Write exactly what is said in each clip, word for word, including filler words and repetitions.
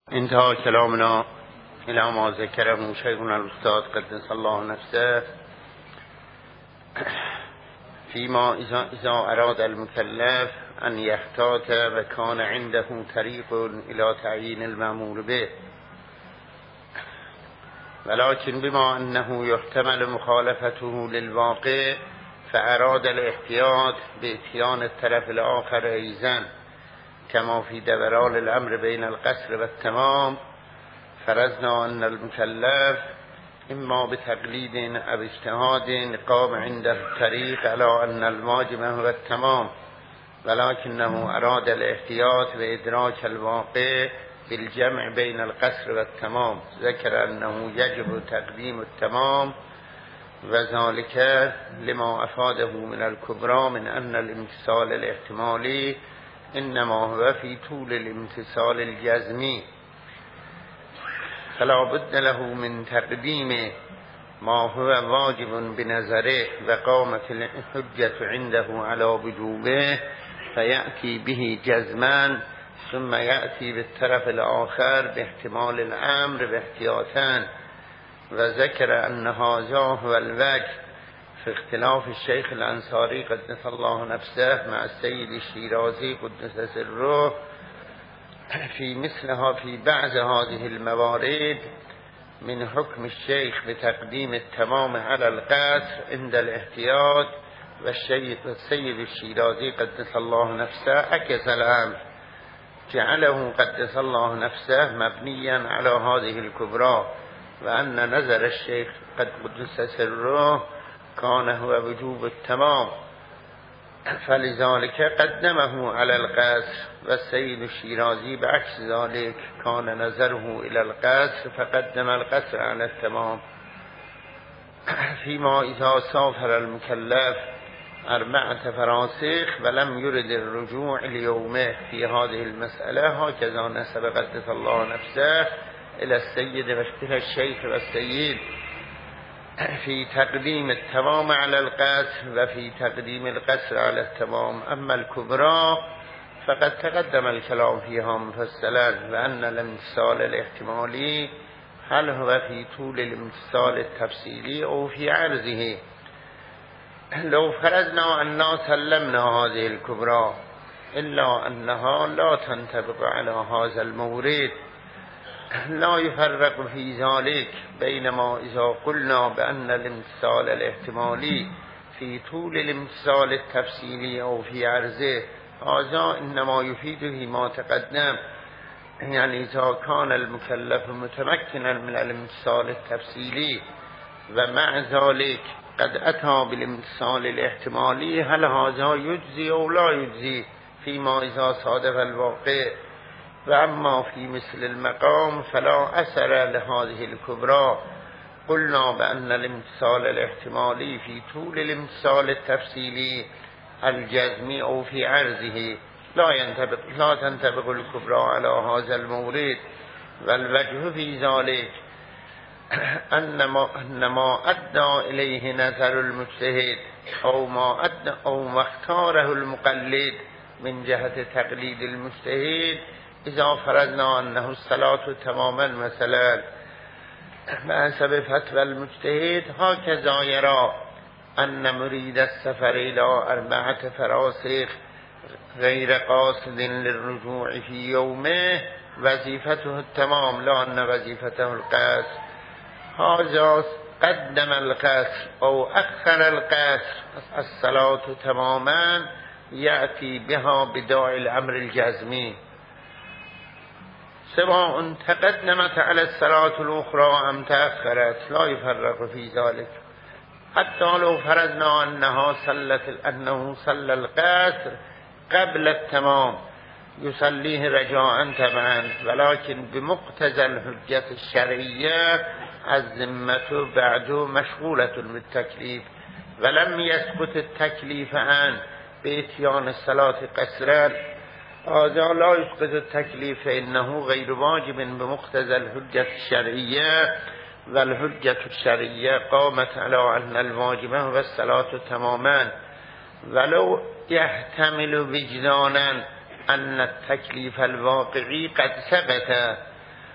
انتهى كلامنا إلى ما ذكره شيخنا الأستاذ قدس الله نفسه فيما إذا أراد المكلف أن يحتاط وكان عنده طريق إلى تعيين المأمور به، ولكن بما أنه يحتمل مخالفته للواقع فأراد الاحتياط بإتيان الطرف الآخر أيضا كما في دوران الأمر بين القصر والتمام. فرضنا أن المكلف إما بتقليد أو اجتهاد قام عنده الطريق على أن الواجب هو التمام، ولكنه أراد الاحتياط وإدراك الواقع بالجمع بين القصر والتمام. ذكر أنه يجب تقديم التمام، وذلك لما أفاده من الكبرى من أن الامتثال الاحتمالي إنما هو في طول الامتثال الجزمي، فلا بد له من تقديم ما هو واجب بنظره وقامت الحجة عنده على وجوبه فيأتي به جزما، ثم يأتي بالطرف الآخر باحتمال الأمر باحتياطا. وذكر أن هذا هو الوجه في اختلاف الشيخ الأنصاري قدس الله نفسه مع السيد الشيرازي قدس سره في مثلها في بعض هذه الموارد من حكم الشيخ بتقديم التمام على القصر عند الاحتياط، والسيد الشيرازي قدس الله نفسه عكس الأمر، جعله قدس الله نفسه مبنيا على هذه الكبرى، وأن نظر الشيخ قد قدس سره كان هو وجوب التمام، فلذلك قدمه على القصر. والسيد الشيرازي بعكس ذلك كان نظره إلى القصر فقدم القصر على التمام. فيما إذا سافر المكلف أربعة فراسخ ولم يرد الرجوع ليومه في هذه المسألة، هكذا نسب قدس الله نفسه إلى السيد واشتهى الشيخ والسيد في تقديم التمام على القصر وفي تقديم القصر على التمام. أما الكبرى فقد تقدم الكلام فيها مفصلا، وأن الامتثال الاحتمالي هل هو في طول الامتثال التفصيلي أو في عرضه. لو فرضنا أننا سلمنا هذه الكبرى إلا أنها لا تنطبق على هذا المورد، لا يفرق في ذلك بينما إذا قلنا بأن الامتثال الاحتمالي في طول الامتثال التفصيلي أو في عرضه، هذا إنما يفيده ما تقدم، يعني إذا كان المكلف متمكنا من الامتثال التفصيلي ومع ذلك قد أتى بالامتثال الاحتمالي، هل هذا يجزي أو لا يجزي فيما إذا صادف الواقع؟ وأما في مثل المقام فلا أثر لهذه الكبرى. قلنا بأن الامتثال الاحتمالي في طول الامتثال التفصيلي الجزمي أو في عرضه لا ينطبق لا تنطبق الكبرى على هذا المورد. والوجه في ذلك أن ما, أن ما أدى إليه نظر المجتهد أو ما أدى أو ما اختاره المقلد من جهة تقليد المجتهد، إذا فرضنا أنه الصلاة تماما مثلا بحسب فتوى المجتهد، هكذا يرى أن مريد السفر إلى أربعة فراسخ غير قاصد للرجوع في يومه وظيفته التمام لا أن وظيفته القصر، هذا قدم القصر أو أخر القصر الصلاة تماما يأتي بها بداعي الأمر الجزمي، سواء تقدمت على الصلاة الأخرى أم تأخرت لا يفرق في ذلك. حتى لو فرضنا أنها صلت أنه صلى القصر قبل التمام يصليه رجاء تبعا، ولكن بمقتضى الحجة الشرعية الذمة بعد مشغولة بالتكليف ولم يسقط التكليف عن بإتيان الصلاة قصرا، هذا لا يسقط التكليف فإنه غير واجب بمقتضى الحجة الشرعية، والحجة الشرعية قامت على أن الواجب هو الصلاة تماما، ولو يحتمل وجدانا أن التكليف الواقعي قد ثبت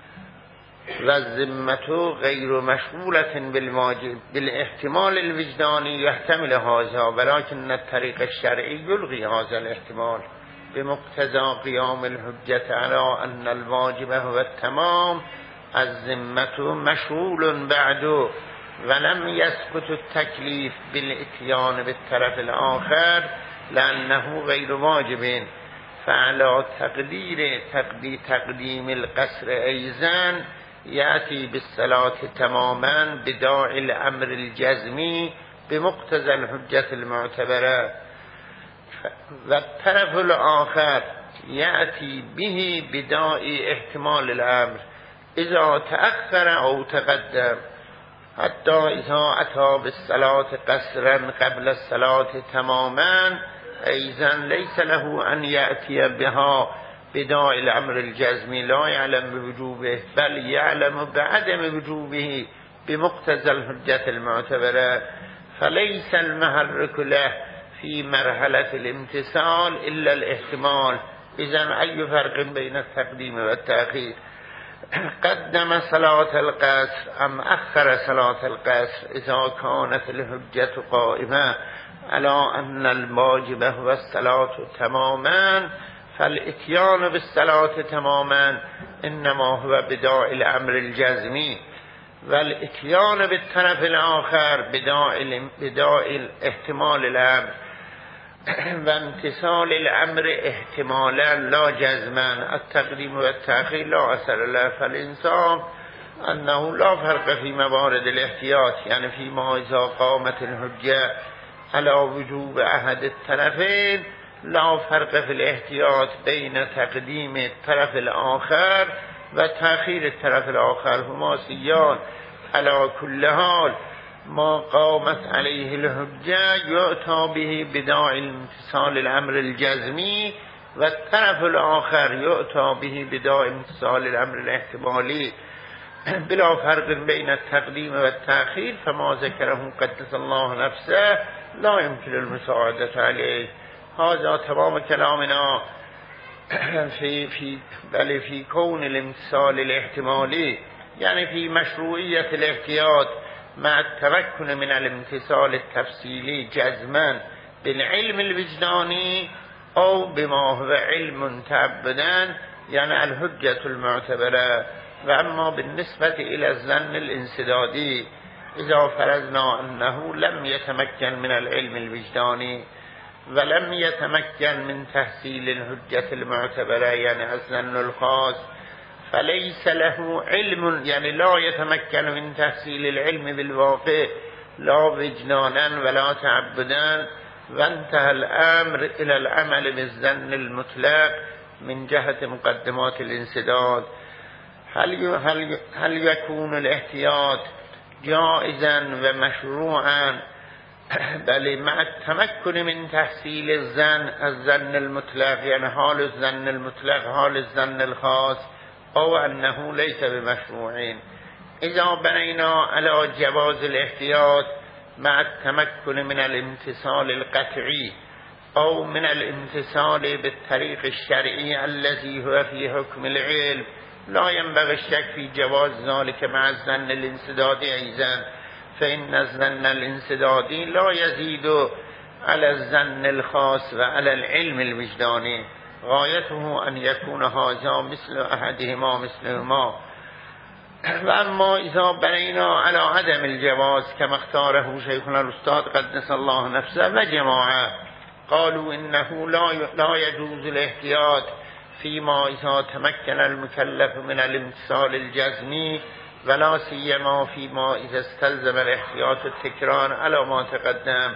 و الذمة غیر مشغولة بالواجب بالاحتمال الوجدانی یحتمل هذا ولكن الطریق الشرعی یلغی هذا الاحتمال بمقتضى قیام الحجة على ان الواجب هو التمام. الذمة مشغول بعد ولم يسقط التكليف بالاتيان بالطرف الآخر لأنه غير واجب. فعلى تقدير تقديم القصر أيضا يأتي بالصلاة تماما بداعي الأمر الجزمي بمقتضى الحجة المعتبرة. والطرف الآخر يأتي به بداعي احتمال الأمر إذا تأخر أو تقدم، حتى إذا أتى بالصلاة قصرا قبل الصلاة تماما أيضا ليس له أن يأتي بها بداعي الأمر الجزمي لا يعلم بوجوبه بل يعلم بعدم وجوبه بمقتضى الحجة المعتبرة. فليس المحرك له في مرحلة الامتثال إلا الاحتمال. إذن أي فرق بين التقديم والتأخير؟ قدم صلاة القصر أم أخر صلاة القصر إذا كانت الحجة قائمة على أن الواجب هو الصلاة تماما فالاتيان بالصلاة تماما إنما هو بداعي الأمر الجزمي، والاتيان بالطرف الآخر بداعي بداعي احتمال الأمر وامتثال الأمر احتمالا لا جزما. التقديم والتأخير لا أثر له. فالإنسان أنه لا فرق في موارد الاحتياط، يعني فيما إذا قامت الحجة على وجوب أحد الطرفين لا فرق في الاحتياط بين تقديم الطرف الآخر وتأخير الطرف الآخر، هما سيان. على كل حال ما قامت عليه الحجة يؤتى به بداعي امتثال الأمر الجزمي والطرف الآخر يؤتى به بداعي امتثال الأمر الاحتمالي بلا فرق بين التقديم والتأخير. فما ذكره قدس الله نفسه لا يمكن المساعدة عليه. هذا تمام كلامنا في في بل في كون الامتثال الاحتمالي، يعني في مشروعية الاحتياط مع التمكن من الامتثال التفصيلي جزما بالعلم الوجداني أو بما هو علم تعبدا، يعني الحجة المعتبرة. وأما بالنسبة إلى الظن الانسدادي إذا فرضنا أنه لم يتمكن من العلم الوجداني ولم يتمكن من تحصيل الحجة المعتبرة يعني الظن الخاص فليس له علم، يعني لا يتمكن من تحصيل العلم بالواقع لا وجدانا ولا تعبدا، وانتهى الأمر إلى العمل بالظن المطلق من جهة مقدمات الانسداد. هل هل هل يكون الاحتياط جائزا ومشروعا بل مع التمكن من تحصيل الظن الظن المطلق، يعني حال الظن المطلق حال الظن الخاص، أو أنه ليس بمشروعين؟ إذا بنينا على جواز الاحتياط مع التمكن من الامتثال القطعي أو من الامتثال بالطريق الشرعي الذي هو في حكم العلم، لا ينبغي الشك في جواز ذلك مع الظن الانسدادي أيضا، فإن الظن الانسدادي لا يزيد على الظن الخاص وعلى العلم الوجداني، غايته أن يكون هذا مثل أحدهما مثلهما. وأما إذا بنينا على عدم الجواز كما اختاره شيخنا الأستاذ قدس الله نفسه وجماعة قالوا إنه لا لا يجوز الاحتياط فيما إذا تمكن المكلف من الامتثال الجزمي ولا سيما فيما إذا استلزم الاحتياط التكرار على ما تقدم.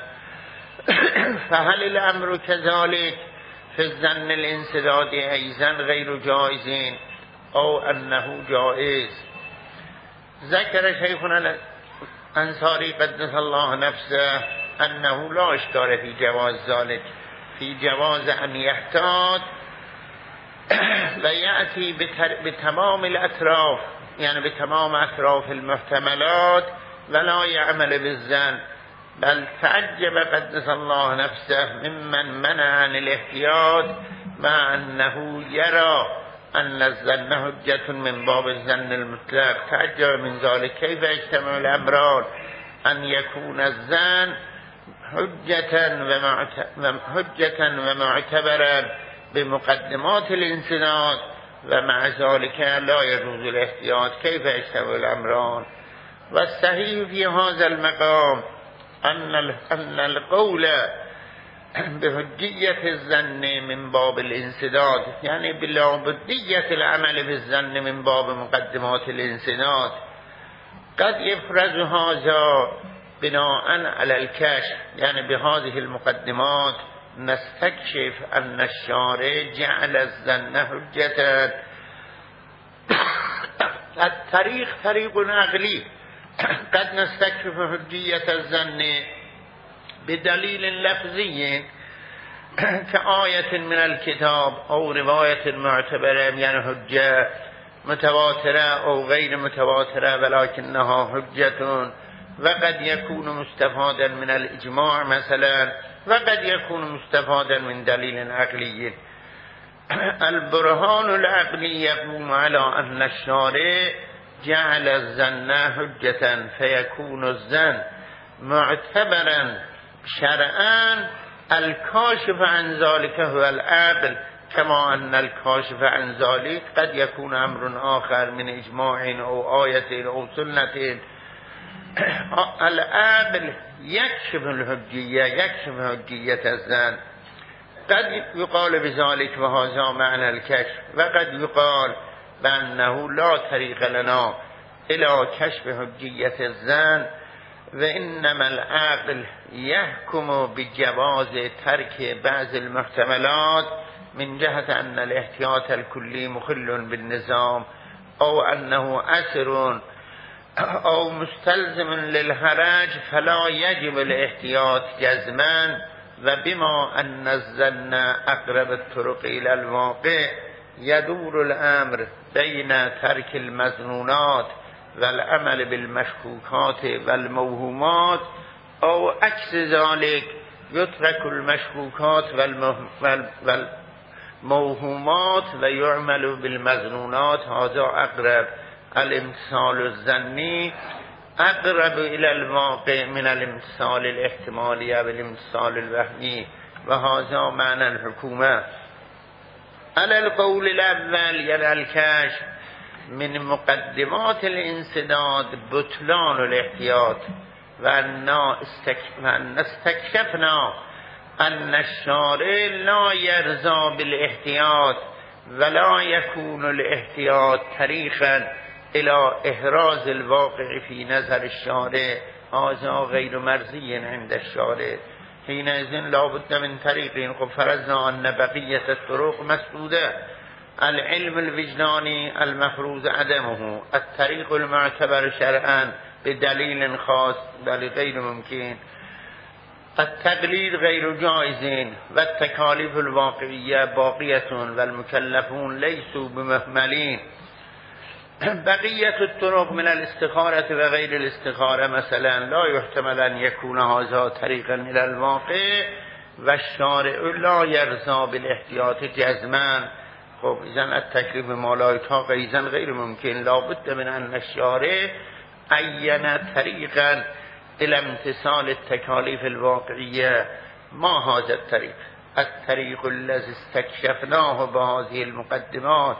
فهل الأمر كذلك في الظن الانسدادي أيضا غير جائزين أو أنه جائز؟ ذكر شيخنا الأنصاري قدس الله نفسه أنه لا إشكال في جواز ذلك، في جواز أن يحتاط ويأتي بتمام الأطراف، يعني بتمام أطراف المحتملات ولا يعمل بالظن. بل تعجب قدس الله نفسه ممن منع عن الاحتياط مع أنه يرى ان الظن حجة من باب الظن المطلق تعجب من ذلك كيف يجتمع الامران ان يكون الظن حجة حجة ومعتبرا بمقدمات الانسداد و مع ذلك لا يجوز الاحتیاط كيف يجتمع الامران. والصحيح في هذا المقام ان ان القول بحجية الظن من باب الانسداد يعني بلابدية العمل بالظن من باب مقدمات الانسداد قد يفرز هذا بناء على الكشف، يعني بهذه المقدمات نستكشف أن الشارع جعل الظن حجة. الطريق طريق عقلي، قد نستكشف حجية الظن بدليل لفظي كآية من الكتاب أو رواية معتبرة، يعني حجة متواترة أو غير متواترة ولكنها حجة، وقد يكون مستفادا من الإجماع مثلا، وقد يكون مستفادا من دليل عقلي. البرهان العقلي يقوم على أن الشارع جعل الظن حجة فيكون الظن معتبرا شرعا. الكاشف عن ذلك هو العقل، كما أن الكاشف عن ذلك قد يكون أمر آخر من إجماع أو آية أو سنة. العقل يكشف الحجية، يكشف حجية الظن. قد يقال بذلك وهذا معنى الكشف، وقد يقال بأنه لا طريق لنا إلى كشف حجية الظن، وإنما العقل يحكم بجواز ترك بعض المحتملات من جهة أن الاحتياط الكلي مخل بالنظام أو أنه أسر أو مستلزم للحرج فلا يجب الاحتياط جزما. وبما أن الظن أقرب الطرق إلى الواقع يدور الأمر بين ترك المظنونات والعمل بالمشكوكات والموهومات، أو عكس ذلك يترك المشكوكات والموهومات ويعمل بالمظنونات. هذا أقرب. الامتثال الظني أقرب إلى الواقع من الامتثال الاحتمالي أو الامتثال الوهمي، وهذا معنى الحكومة. على القول الأول يعني الكشف من مقدمات الانسداد بطلان الاحتياط، وأن استكشفنا أن الشارع لا يرضى بالاحتياط ولا يكون الاحتياط طريقا إلى إحراز الواقع في نظر الشارع. هذا غير مرضي عند الشارع. حينئذ لا بد من طريق. خب فرضنا أن بقية الطرق مسدودة. العلم الوجداني المفروض عدمه، الطريق المعتبر شرعا بدليل خاص بل غير ممكن، التقليد غير جائز، والتكاليف الواقعية باقية والمكلفون ليسوا بمهملين. بقية الطرق من الاستخارة وغير الاستخارة مثلا لا يحتمل أن يكون هذا طريقا إلى الواقع، والشارع لا يرضى بالاحتياط جزما. خب إذن التكليف ما لا يطاق إذن غير ممكن. لا بد من أن الشارع عين طريقا إلى امتثال التكاليف الواقعية. ما هذا الطريق؟ الطريق الذي استكشفناه بهذه المقدمات،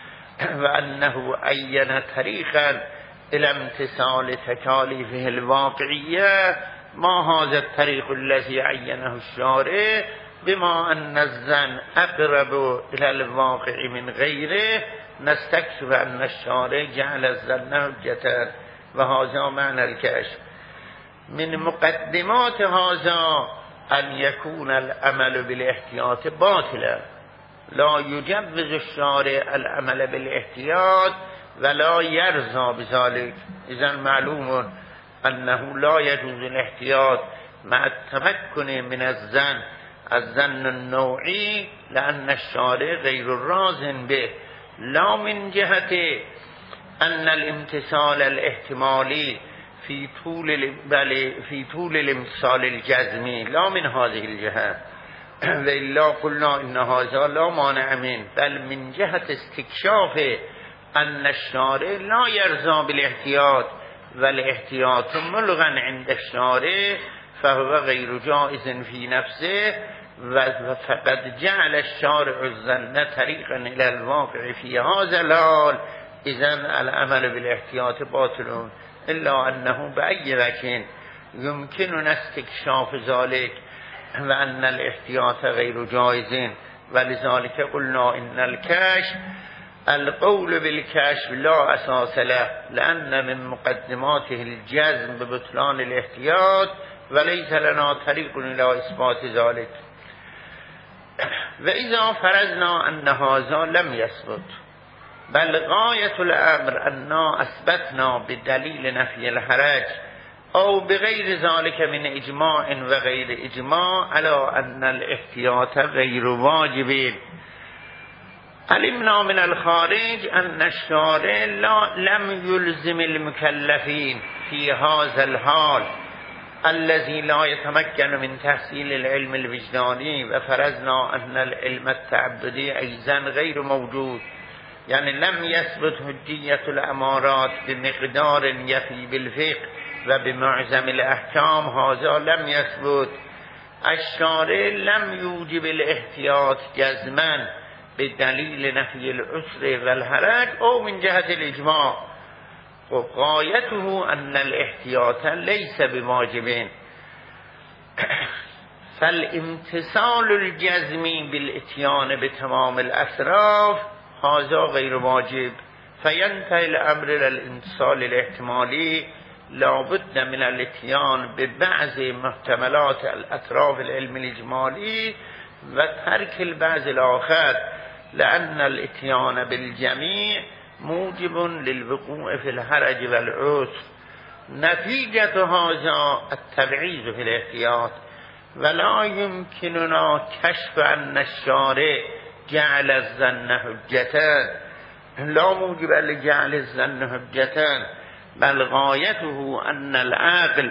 وأنه عين طريقا إلى امتثال تكاليفه الواقعية. ما هذا الطريق الذي عينه الشارع؟ بما أن الظن أقرب إلى الواقع من غيره نستكشف أن الشارع جعل الظن حجة، وهذا معنى الكشف. من مقدمات هذا أن يكون العمل بالاحتياط باطلا. لا يجوز الشارع العمل بالاحتياط ولا يرضى بذلك. إذن معلوم أنه لا يجوز الاحتياط مع التمكن من الظن الظن النوعي، لأن الشارع غير راض به، لا من جهة أن الامتثال الاحتمالي في طول بل في طول الامتثال الجزمي، لا من هذه الجهة، و الا قلنا ان هذا لا مانع من، بل من جهت استکشاف ان الشارع لا یرضی بالاحتیاط و الاحتیاط ملغا عند الشارع فهو غیر جائز فی نفسه و فقد جعل الشارع الظن طریقا الى الواقع فی هذا الحال اذن العمل بالاحتیاط باطل الا انه بأي وجه يمكننا استكشاف ذلك و ان الاحتیاط غیر جائز ولذلك قلنا ان الكشف القول بالكشف لا اساس له لان من مقدماته الجزم ببطلان الاحتیاط وليس لنا طریق الى اثبات ذلك. و اذا فرضنا ان هذا لم يثبت بل غایت الامر انا اثبتنا بدلیل نفی الحرج او بغیر ذلك من اجماع و غیر اجماع على ان الاحتیاط غیر واجب. علمنا من الخارج ان الشارع لا لم يلزم المكلفين في هذا الحال الذي لا يتمكن من تحصيل العلم الوجداني و فرضنا ان العلم التعبدي ايضا غير موجود، يعني لم يثبت حجية الامارات بمقدار يفي بالفقه و بمعظم الاحکام هذا لم يثبت. الشارع لم يوجب الاحتیاط جزما بدلیل نفی العسر و الحرج او من جهة الاجماع و غایته ان الاحتیاط ليس بواجب فالامتثال الجزمی بالاتیان بتمام الاطراف هذا غیر واجب فینتهی الامر للامتثال الاحتمالی لابد من الاتیان ببعض محتملات الاطراف العلم الاجمالی و ترک البعض الاخر لان الاتیان بالجميع موجب للوقوع في الحرج والعسر. نتیجة هذا التبعیض في الاحتیاط ولا يمكننا كشف ان الشارع جعل الظن حجة لا موجب لجعل الظن حجة بل غایته ان العقل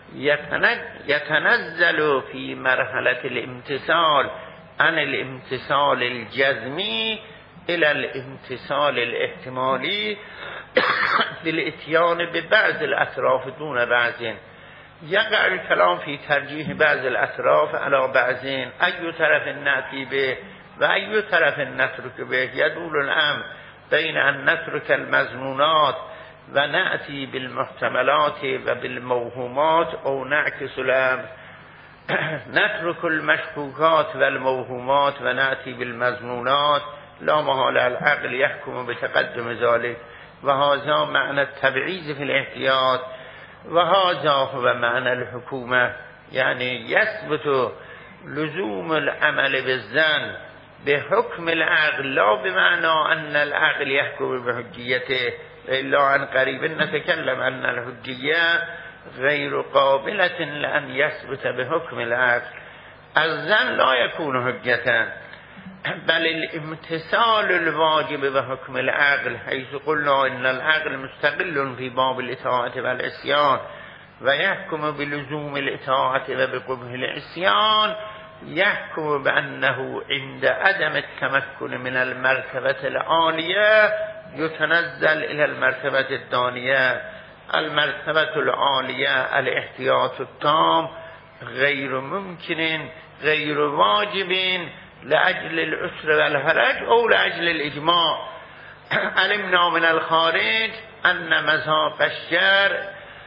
يتنزل في مرحلة الامتثال عن الامتثال الجزمي الى الامتثال الاحتمالي بالاتيان ببعض الاطراف دون بعض. يقع الكلام في ترجيح بعض الاطراف على بعض اي طرف نأتي به و اي طرف نترك به. يدول الامر بين ان نترك المظنونات و نأتی بالمحتملات و بالموهومات او نعکس الامر نترك المشکوکات و الموهومات و نأتی بالمظنونات لا محال العقل يحكم بتقدم ذلك و هذا معنى التبعیض في الاحتیاط و هذا هو معنى الحكومة، يعني يثبت لزوم العمل بالظن بحكم العقل لا بمعنى ان العقل يحكم بحجيته إلا عن قريب نتكلم أن الحجية غير قابلة لأن يثبت بحكم العقل. الظن لا يكون حجة بل الامتثال الواجب بحكم العقل حيث قلنا إن العقل مستقل في باب الإطاعة والعصيان ويحكم بلزوم الإطاعة وبقبح العصيان يحكم بأنه عند عدم التمكن من المرتبة العالية يتنزل إلى المرتبة الثانية. المرتبة العالية الاحتياط التام غير ممكن غير واجب لأجل العسر والحرج أو لأجل الإجماع. علمنا من الخارج أن مذهب الشرع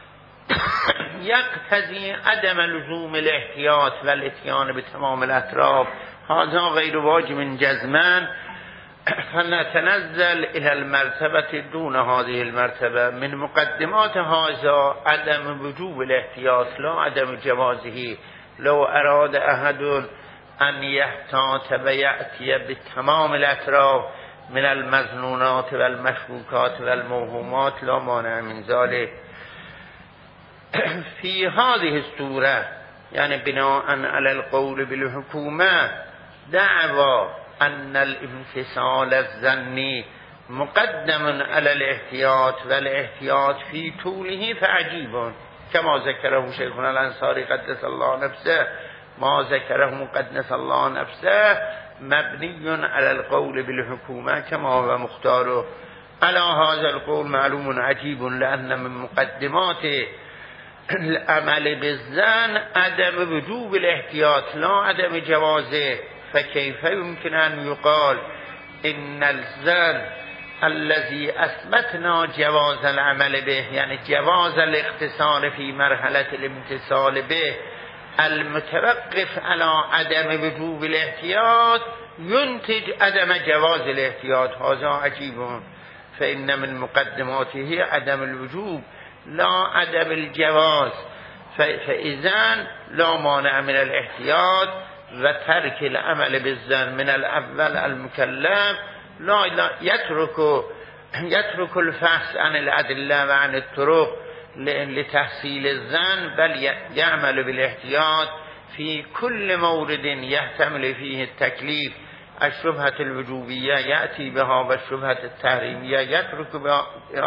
يقتضي عدم لزوم الاحتياط والاتيان بتمام الأطراف هذا غير واجب جزما فنتنزل إلى المرتبة دون هذه المرتبة. من مقدمات هذا عدم وجوب الاحتياط لا عدم جوازه. لو أراد أحد أن يحتاط ويأتي بتمام الأطراف من المظنونات والمشكوكات والموهومات لا مانع من ذلك. في هذه الصورة يعني بناء على القول بالحكومة دعوى أن الامتثال الظني مقدم على الاحتياط والاحتياط في طوله فعجيب كما ذكره شيخنا الأنصاري قدس الله نفسه ما ذكره قدس الله نفسه مبنی علی القول بالحکومه کما هو مختاره. على هذا القول معلوم عجیب لأن من مقدمات العمل بالظن عدم وجوب الاحتیاط لا عدم جوازه. فكيف يمكن أن يقال إن الظن الذي أثبتنا جواز العمل به يعني جواز الاختصار في مرحلة الامتصال به المتوقف على عدم وجوب الاحتیاط ينتج عدم جواز الاحتیاط. هذا عجيب. فإن من مقدماته عدم الوجوب لا عدم الجواز. فإذن لا مانع من الاحتیاط و ترک العمل بالظن من الاول المكلف لا يترك يترك الفحص عن الأدلة و عن الطرق لتحصيل الظن بل يعمل بالاحتياط في كل مورد يحتمل فيه التكليف. الشبهة الوجوبية يأتي بها والشبهة التحريمية يترك بها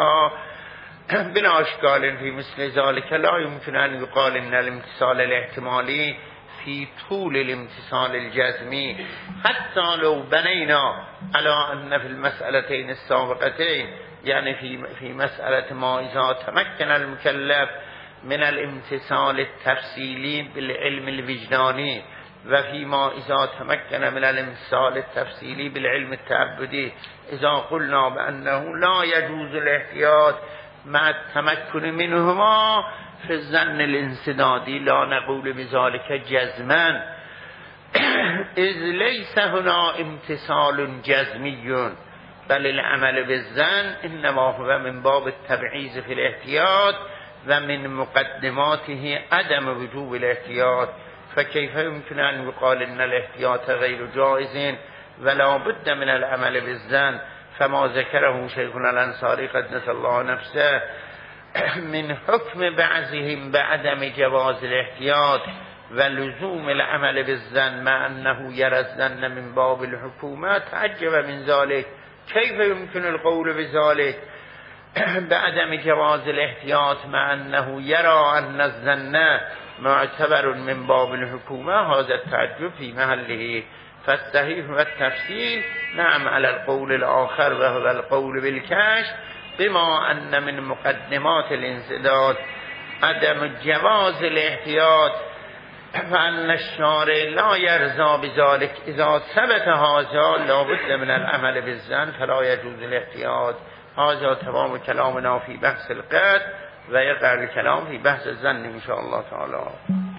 بلا اشكال. في مثل ذلك لا يمكن أن يقال إن الامتصال الاحتمالي في طول الامتصال الجزمي حتى لو بنينا على أن في المسألتين السابقتين يعني في في مسألة ما إذا تمكن المكلف من الامتصال التفصيلي بالعلم الوجداني وفيما إذا تمكن من الامتصال التفصيلي بالعلم التعبدي إذا قلنا بأنه لا يجوز الاحتياط مع التمكن منهما في الظن الانسدادي لا نقول بذلك جزما إذ ليس هنا امتصال جزمي بل العمل بالظن إنما هو من باب التبعيض في الاحتياط ومن مقدماته عدم وجوب الاحتياط. فكيف يمكن أن يقال إن الاحتياط غير جائز ولا بد من العمل بالظن؟ فما ذكره شيخنا الأنصاري قدس الله نفسه من حكم بعضهم بعدم جواز الاحتياط ولزوم العمل بالظن مع أنه يرى الظن من باب الحكومة تعجب من ذلك. كيف يمكن القول بذلك بعدم جواز الاحتياط مع أنه يرى أن الظن معتبر من باب الحكومة؟ هذا التعجب في محله. فالصحيح والتفسير نعم على القول الآخر وهو القول بالكشف بما أن من مقدمات الانسداد عدم جواز الاحتياط فأن الشارع لا يرضى بذلك. إذا ثبت هذا لا بد من العمل بالظن فلا يجوز الاحتياط. هذا تمام كلامنا في بحث القدر و يقع الكلام في بحث الظن إن شاء الله تعالى.